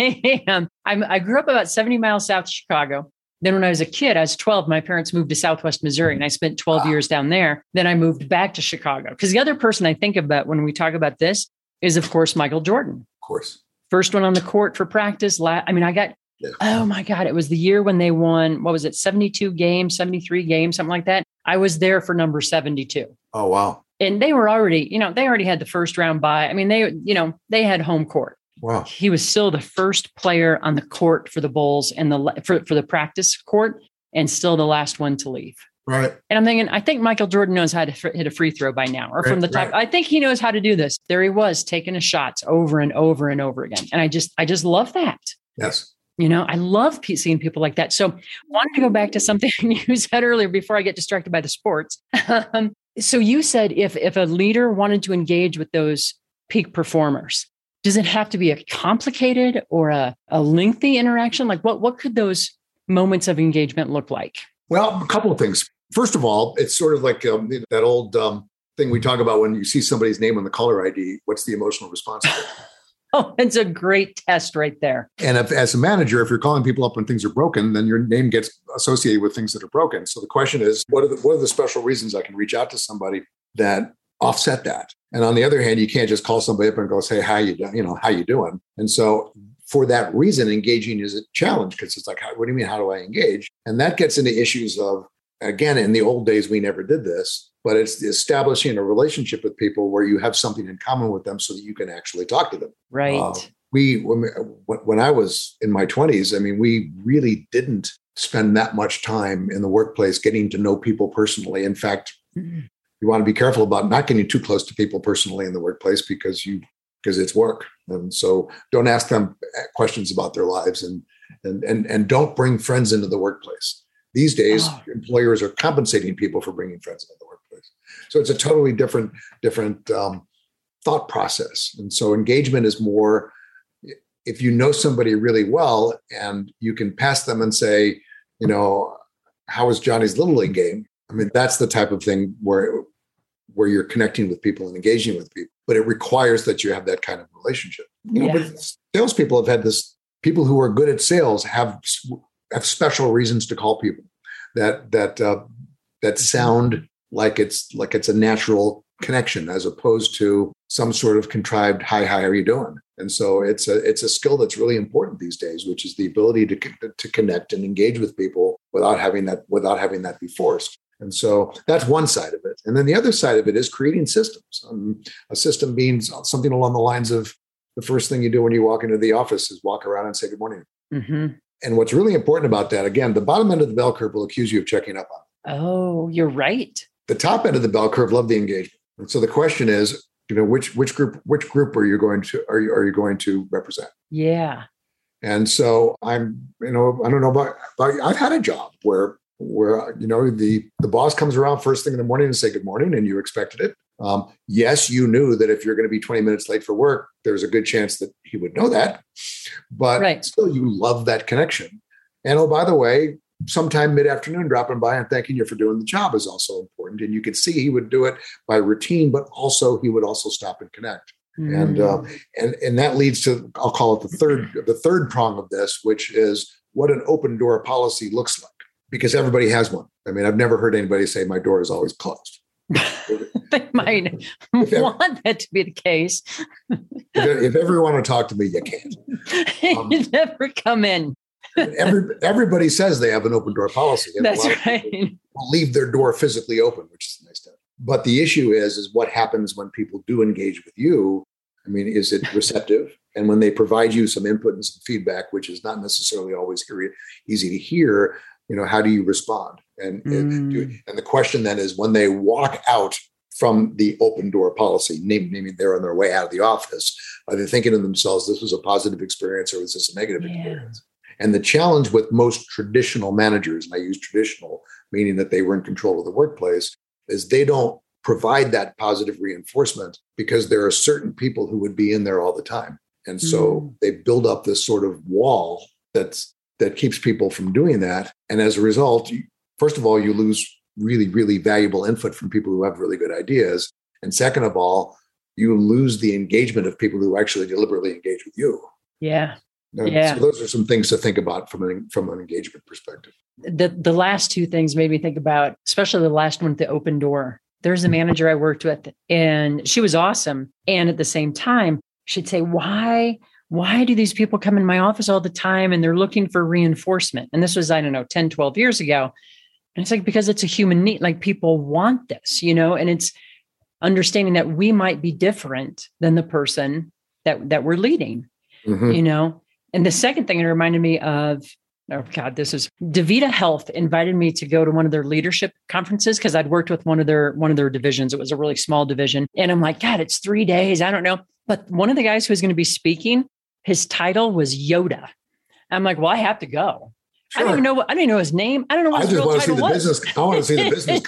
I am. I'm, I grew up about seventy miles south of Chicago. Then when I was a kid, I was twelve, my parents moved to Southwest Missouri and I spent twelve ah. years down there. Then I moved back to Chicago. Because the other person I think about when we talk about this is, of course, Michael Jordan. Of course. First one on the court for practice. La- I mean, I got, yeah. oh my God, it was the year when they won, what was it, seventy-two games, seventy-three games, something like that. I was there for number seventy-two. Oh, wow. And they were already, you know, they already had the first round bye. I mean, they, you know, they had home court. Wow. He was still the first player on the court for the Bulls and the for, for the practice court, and still the last one to leave. Right. And I'm thinking, I think Michael Jordan knows how to f- hit a free throw by now, or right, from the top. Right. I think he knows how to do this. There he was taking his shots over and over and over again. And I just, I just love that. Yes. You know, I love seeing people like that. So I wanted to go back to something you said earlier before I get distracted by the sports. um, so you said if if a leader wanted to engage with those peak performers, does it have to be a complicated or a, a lengthy interaction? Like what, what could those moments of engagement look like? Well, a couple of things. First of all, it's sort of like um, that old um, thing we talk about when you see somebody's name on the caller I D, what's the emotional response? Oh, it's a great test right there. And if, as a manager, if you're calling people up when things are broken, then your name gets associated with things that are broken. So the question is, what are the, what are the special reasons I can reach out to somebody that offset that? And on the other hand, you can't just call somebody up and go say, how you doing? You know, how you doing? And so for that reason, engaging is a challenge, because it's like, how, what do you mean? How do I engage? And that gets into issues of, again, in the old days, we never did this, but it's establishing a relationship with people where you have something in common with them so that you can actually talk to them. Right. Uh, we, when, when I was in my twenties, I mean, we really didn't spend that much time in the workplace getting to know people personally. In fact, mm-hmm. you want to be careful about not getting too close to people personally in the workplace, because you, because it's work. And so don't ask them questions about their lives, and, and, and, and don't bring friends into the workplace. These days, oh. employers are compensating people for bringing friends into the workplace. So it's a totally different, different um, thought process. And so engagement is more, if you know somebody really well and you can pass them and say, you know, how was Johnny's Little League game? I mean, that's the type of thing where, where you're connecting with people and engaging with people. But it requires that you have that kind of relationship. You know, yeah. But salespeople have had this, people who are good at sales have have special reasons to call people that that uh, that sound like it's like it's a natural connection, as opposed to some sort of contrived "Hi, how are you doing?" And so it's a it's a skill that's really important these days, which is the ability to to connect and engage with people without having that without having that be forced. And so that's one side of it. And then the other side of it is creating systems. Um, a system means something along the lines of the first thing you do when you walk into the office is walk around and say good morning. Mm-hmm. And what's really important about that, again, the bottom end of the bell curve will accuse you of checking up on it. Oh, you're right. The top end of the bell curve love the engagement. And so the question is, you know, which which group which group are you going to are you are you going to represent? Yeah. And so I'm, you know, I don't know about, about I've had a job where where, you know, the, the boss comes around first thing in the morning and say good morning, and you expected it. Um, yes, you knew that if you're going to be twenty minutes late for work, there's a good chance that he would know that. But right. Still, you love that connection. And oh, by the way, sometime mid-afternoon, dropping by and thanking you for doing the job is also important. And you could see he would do it by routine, but also he would also stop and connect. Mm. And uh, and and that leads to, I'll call it the third the third prong of this, which is what an open door policy looks like. Because everybody has one. I mean, I've never heard anybody say my door is always closed. They might if want ever, that to be the case. if, if ever want to talk to me, you can't. Um, you never come in. every, everybody says they have an open door policy. And That's a lot right. Of people will leave their door physically open, which is nice to have. But the issue is, is what happens when people do engage with you. I mean, is it receptive? And when they provide you some input and some feedback, which is not necessarily always easy to hear, you know, how do you respond? And, mm. and, and the question then is, when they walk out from the open door policy, naming, naming they're on their way out of the office? Are they thinking to themselves, this was a positive experience or was this a negative yeah. experience? And the challenge with most traditional managers, and I use traditional, meaning that they were in control of the workplace, is they don't provide that positive reinforcement because there are certain people who would be in there all the time. And so mm. they build up this sort of wall that's that keeps people from doing that. And as a result, first of all, you lose really, really valuable input from people who have really good ideas. And second of all, you lose the engagement of people who actually deliberately engage with you. Yeah. And yeah. So those are some things to think about from an, from an engagement perspective. The the last two things made me think about, especially the last one, the open door. There's a manager I worked with and she was awesome. And at the same time, she'd say, why, why do these people come in my office all the time and they're looking for reinforcement? And this was, I don't know, ten, twelve years ago. And it's like, because it's a human need, like people want this, you know, and it's understanding that we might be different than the person that, that we're leading, mm-hmm. you know? And the second thing it reminded me of, oh God, this is DaVita Health invited me to go to one of their leadership conferences because I'd worked with one of their, one of their divisions. It was a really small division. And I'm like, God, it's three days. I don't know. But one of the guys who was going to be speaking, his title was Yoda. I'm like, well, I have to go. Sure. I don't even know what, I don't even know his name. I don't know what I his just real want to see title the was. business. I want to see the business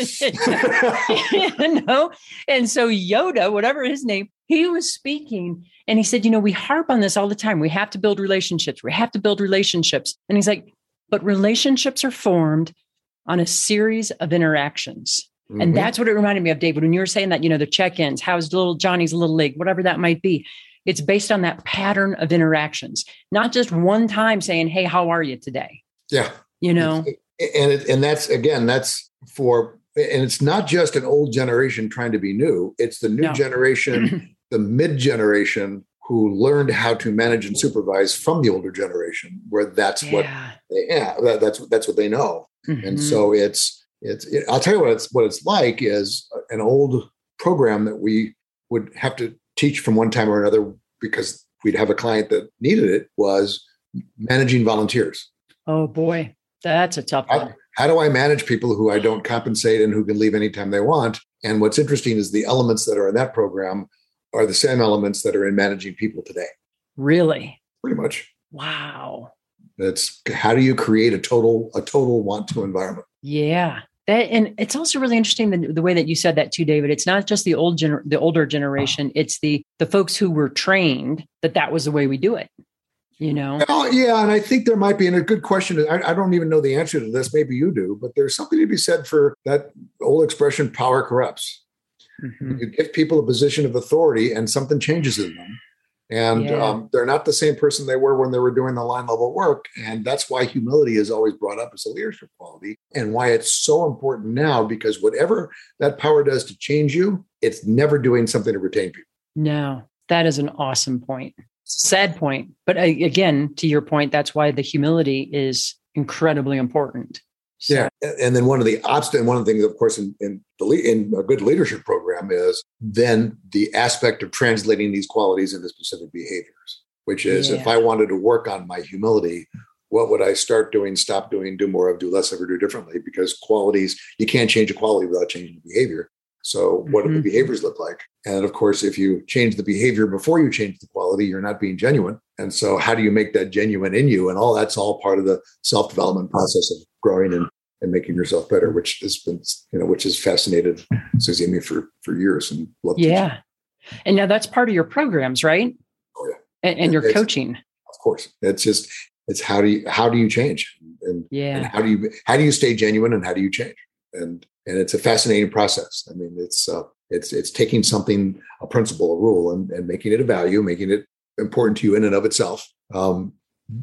card. You know? And so Yoda, whatever his name, he was speaking and he said, you know, we harp on this all the time. We have to build relationships. We have to build relationships. And he's like, but relationships are formed on a series of interactions. Mm-hmm. And that's what it reminded me of, David, when you were saying that, you know, the check-ins, how's little Johnny's little league, whatever that might be. It's based on that pattern of interactions, not just one time saying, hey, how are you today? Yeah. You know, and it, and that's, again, that's for, and it's not just an old generation trying to be new. It's the new no. generation, the mid generation who learned how to manage and supervise from the older generation, where that's yeah. what they, yeah, that, that's, that's what they know. Mm-hmm. And so it's, it's, it, I'll tell you what it's, what it's like is an old program that we would have to teach from one time or another because we'd have a client that needed it was managing volunteers. Oh boy, that's a tough one. How, how do I manage people who I don't compensate and who can leave anytime they want? And what's interesting is the elements that are in that program are the same elements that are in managing people today. Really? Pretty much. Wow. It's how do you create a total, a total want to environment? Yeah. That, and it's also really interesting the, the way that you said that too, David. It's not just the old gener- the older generation. It's the the folks who were trained that that was the way we do it. You know? Well, yeah, and I think there might be, and a good question. I, I don't even know the answer to this. Maybe you do, but there's something to be said for that old expression: "Power corrupts." Mm-hmm. You give people a position of authority, and something changes in them. And yeah. um, they're not the same person they were when they were doing the line level work. And that's why humility is always brought up as a leadership quality and why it's so important now, because whatever that power does to change you, it's never doing something to retain people. No, that is an awesome point. Sad point. But again, to your point, that's why the humility is incredibly important. So. Yeah. And then one of the obstacles, one of the things, of course, in, in, the, in a good leadership program is then the aspect of translating these qualities into specific behaviors, which is yeah. if I wanted to work on my humility, what would I start doing, stop doing, do more of, do less of, or do differently? Because qualities, you can't change a quality without changing the behavior. So what mm-hmm. do the behaviors look like? And of course, if you change the behavior before you change the quality, you're not being genuine. And so how do you make that genuine in you? And all that's all part of the self-development process of growing and, and making yourself better, which has been, you know, which has fascinated Susie and me for, for years and love Yeah. Teaching. And now that's part of your programs, right? Oh yeah. And, and your it's, coaching. Of course. It's just, it's how do you, how do you change? And, yeah. and how do you, how do you stay genuine and how do you change? And, and it's a fascinating process. I mean, it's, uh, it's, it's taking something, a principle, a rule, and, and making it a value, making it important to you in and of itself. Um,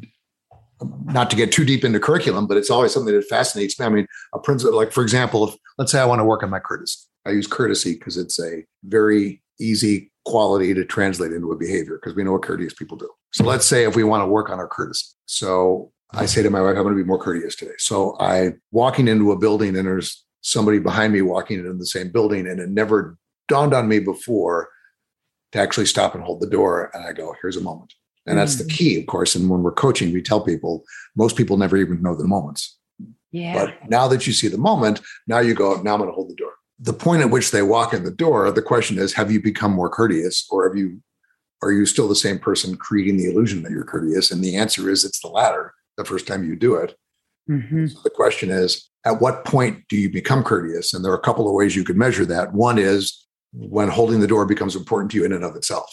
not to get too deep into curriculum, but it's always something that fascinates me. I mean, a principle, like, for example, if let's say I want to work on my courtesy, I use courtesy because it's a very easy quality to translate into a behavior because we know what courteous people do. So let's say if we want to work on our courtesy. So I say to my wife, I'm going to be more courteous today. So I walking into a building and there's somebody behind me walking into the same building, and it never dawned on me before to actually stop and hold the door. And I go, here's a moment. And that's the key, of course. And when we're coaching, we tell people, most people never even know the moments. Yeah. But now that you see the moment, now you go, now I'm going to hold the door. the point at which they walk in the door, the question is, have you become more courteous, or have you, are you still the same person creating the illusion that you're courteous? And the answer is it's the latter the first time you do it. Mm-hmm. So the question is, at what point do you become courteous? And there are a couple of ways you could measure that. One is when holding the door becomes important to you in and of itself.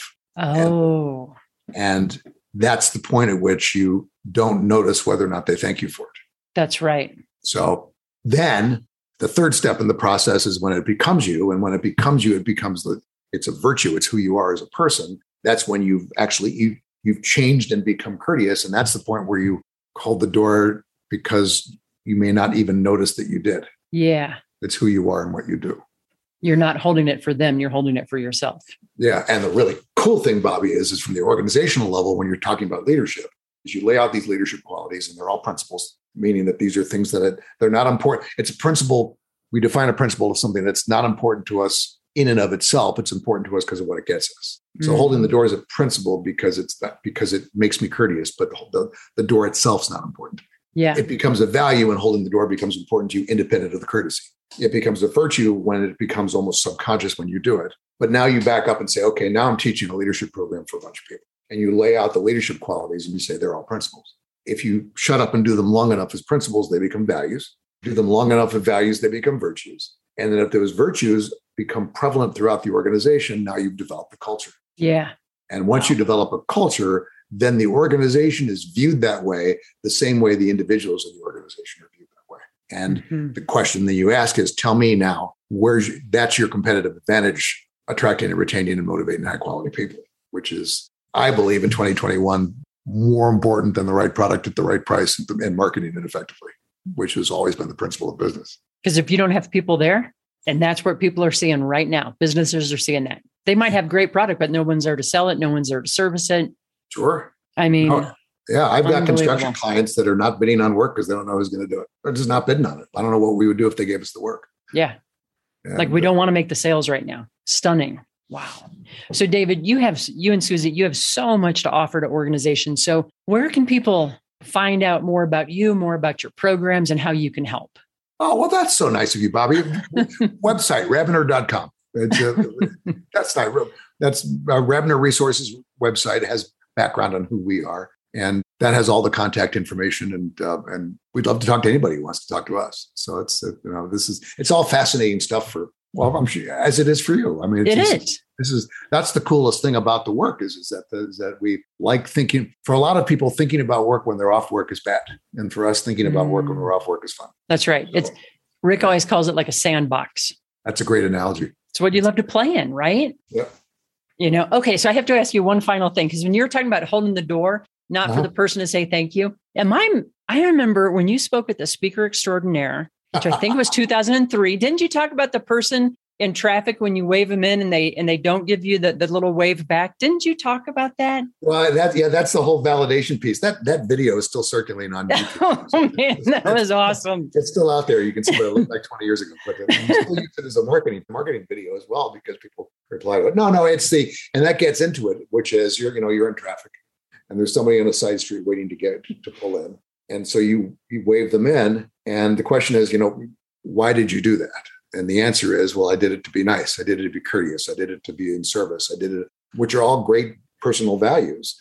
Oh. And, and that's the point at which you don't notice whether or not they thank you for it. That's right. So then the third step in the process is when it becomes you. And when it becomes you, it becomes the, it's a virtue. It's who you are as a person. That's when you've actually, you, you've changed and become courteous. And that's the point where you hold the door because you may not even notice that you did. Yeah. It's who you are and what you do. You're not holding it for them. You're holding it for yourself. Yeah. And the really cool thing, Bobby, is, is from the organizational level, when you're talking about leadership, is you lay out these leadership qualities, and they're all principles, meaning that these are things that it, they're not important. It's a principle. We define a principle as something that's not important to us in and of itself. It's important to us because of what it gets us. So mm-hmm. holding the door is a principle because it's that, because it makes me courteous, but the, the door itself is not important to me. Yeah. It becomes a value, and holding the door becomes important to you independent of the courtesy. It becomes a virtue when it becomes almost subconscious when you do it. But now you back up and say, okay, now I'm teaching a leadership program for a bunch of people. And you lay out the leadership qualities and you say they're all principles. If you shut up and do them long enough as principles, they become values. Do them long enough as values, they become virtues. And then if those virtues become prevalent throughout the organization, now you've developed a culture. Yeah. And once you develop a culture, then the organization is viewed that way, the same way the individuals in the organization are viewed that way. And mm-hmm. the question that you ask is, tell me now, where's that's your competitive advantage, attracting and retaining and motivating high quality people, which is, I believe, in twenty twenty-one, more important than the right product at the right price and, and marketing it effectively, which has always been the principle of business. Because if you don't have people there, and that's what people are seeing right now, businesses are seeing that. They might have great product, but no one's there to sell it. No one's there to service it. Sure. I mean, no. yeah, I've got construction clients that are not bidding on work because they don't know who's going to do it. They're just not bidding on it. I don't know what we would do if they gave us the work. Yeah. yeah like we don't want to make the sales right now. Stunning. Wow. So David, you have, you and Susie, you have so much to offer to organizations. So where can people find out more about you, more about your programs, and how you can help? Oh, well, that's so nice of you, Bobby. Website, Ravner dot com. It's, uh, that's not real. That's uh, Ravner Resources website has background on who we are. And that has all the contact information. And uh, and we'd love to talk to anybody who wants to talk to us. So it's, uh, you know, this is, it's all fascinating stuff for, well, I'm sure, as it is for you. I mean, it's it just, is. This is, that's the coolest thing about the work is, is that, is that we like thinking, for a lot of people, thinking about work when they're off work is bad. And for us, thinking about mm. work when we're off work is fun. That's right. So, it's Rick always calls it like a sandbox. That's a great analogy. It's what you love to play in, right? Yeah. You know, okay. So I have to ask you one final thing, because when you're talking about holding the door, not uh-huh. for the person to say thank you. And my, I remember when you spoke at the Speaker Extraordinaire, which I think was two thousand three. Didn't you talk about the person in traffic when you wave them in and they and they don't give you the, the little wave back? Didn't you talk about that? Well, that yeah, that's the whole validation piece. That that video is still circulating on YouTube. Oh man, that was awesome. It's still out there. You can see what it looked like twenty years ago. But you still use it as a marketing marketing video as well, because people reply to it. No, no, it's the and that gets into it, which is you're you know you're in traffic and there's somebody on a side street waiting to get to pull in, and so you you wave them in, and the question is, you know, why did you do that? And the answer is, well, I did it to be nice. I did it to be courteous. I did it to be in service. I did it, which are all great personal values.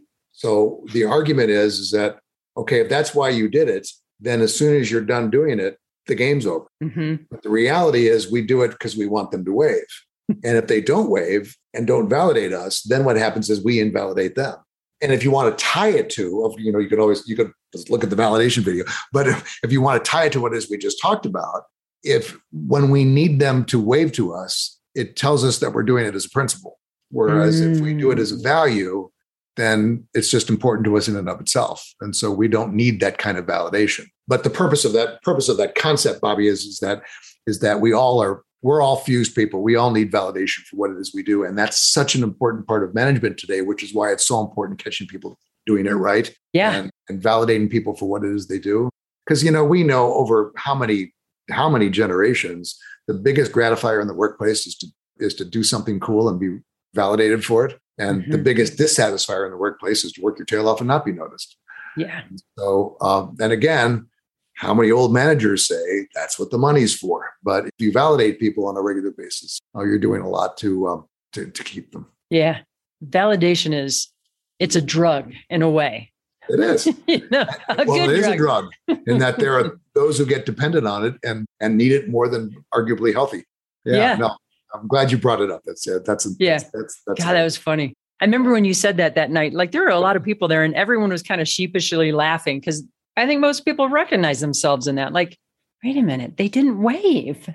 So the argument is, is that, okay, if that's why you did it, then as soon as you're done doing it, the game's over. Mm-hmm. But the reality is we do it because we want them to wave. And if they don't wave and don't validate us, then what happens is we invalidate them. And if you want to tie it to, you know, you could always, you could look at the validation video, but if, if you want to tie it to what it is we just talked about, if when we need them to wave to us, it tells us that we're doing it as a principle. Whereas mm. if we do it as a value, then it's just important to us in and of itself. And so we don't need that kind of validation. But the purpose of that purpose of that concept, Bobby, is, is that is that we all are, we're all fused people. We all need validation for what it is we do. And that's such an important part of management today, which is why it's so important catching people doing it right. Yeah. And, and validating people for what it is they do. Because, you know, we know over how many how many generations, the biggest gratifier in the workplace is to is to do something cool and be validated for it. And mm-hmm. the biggest dissatisfier in the workplace is to work your tail off and not be noticed. Yeah. So, um, and again, how many old managers say that's what the money's for. But if you validate people on a regular basis, oh, you're doing a lot to, um, to to keep them. Yeah. Validation is, it's a drug in a way. It is. you know, a well, it drug. is a drug in that there are those who get dependent on it and, and need it more than arguably healthy. Yeah, yeah. No, I'm glad you brought it up. That's it. That's, a, yeah. that's, that's, that's, God, that was funny. I remember when you said that that night, like there were a lot of people there and everyone was kind of sheepishly laughing because I think most people recognize themselves in that. Like, wait a minute, they didn't wave.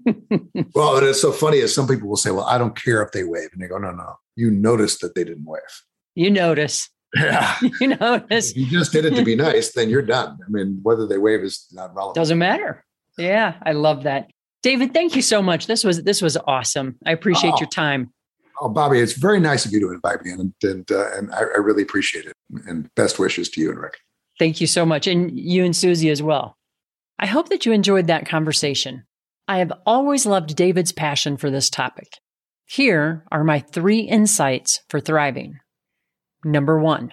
Well, and it's so funny as some people will say, well, I don't care if they wave. And they go, no, no, you noticed that they didn't wave. You notice. Yeah. you notice. If you just did it to be nice, then you're done. I mean, whether they wave is not relevant. Doesn't matter. Yeah, I love that. David, thank you so much. This was this was awesome. I appreciate oh. your time. Oh, Bobby, it's very nice of you to invite me in, and and, uh, and I, I really appreciate it. And best wishes to you and Rick. Thank you so much. And you and Susie as well. I hope that you enjoyed that conversation. I have always loved David's passion for this topic. Here are my three insights for thriving. Number one,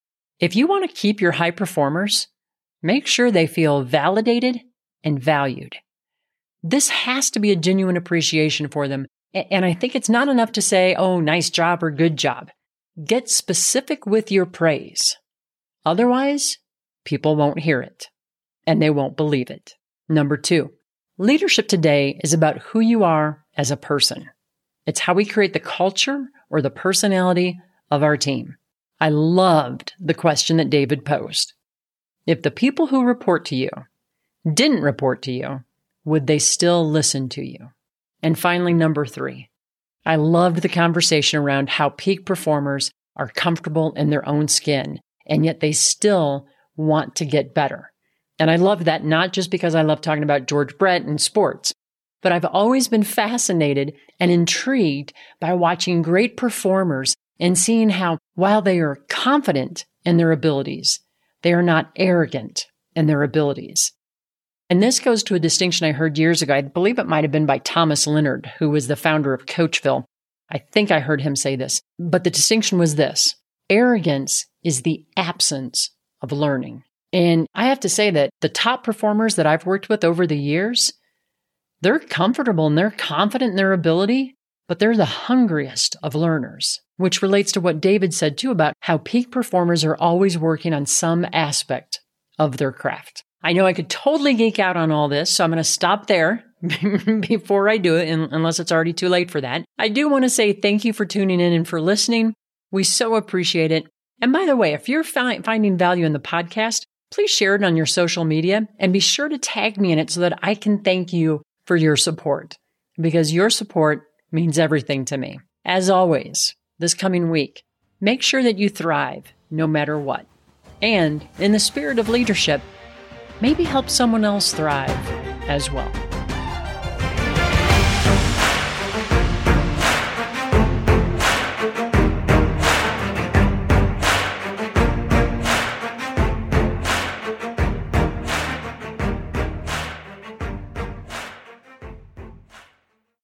if you want to keep your high performers, make sure they feel validated and valued. This has to be a genuine appreciation for them. And I think it's not enough to say, oh, nice job or good job. Get specific with your praise. Otherwise, people won't hear it and they won't believe it. Number two, leadership today is about who you are as a person. It's how we create the culture or the personality of our team. I loved the question that David posed. If the people who report to you didn't report to you, would they still listen to you? And finally, number three, I loved the conversation around how peak performers are comfortable in their own skin, and yet they still want to get better. And I love that not just because I love talking about George Brett and sports, but I've always been fascinated and intrigued by watching great performers and seeing how, while they are confident in their abilities, they are not arrogant in their abilities. And this goes to a distinction I heard years ago. I believe it might have been by Thomas Leonard, who was the founder of Coachville. I think I heard him say this. But the distinction was this: arrogance is the absence of learning. And I have to say that the top performers that I've worked with over the years, they're comfortable and they're confident in their ability, but they're the hungriest of learners, which relates to what David said too about how peak performers are always working on some aspect of their craft. I know I could totally geek out on all this, so I'm going to stop there before I do it, unless it's already too late for that. I do want to say thank you for tuning in and for listening. We so appreciate it. And by the way, if you're fi- finding value in the podcast, please share it on your social media and be sure to tag me in it so that I can thank you for your support, because your support means everything to me. As always, this coming week, make sure that you thrive no matter what. And in the spirit of leadership, maybe help someone else thrive as well.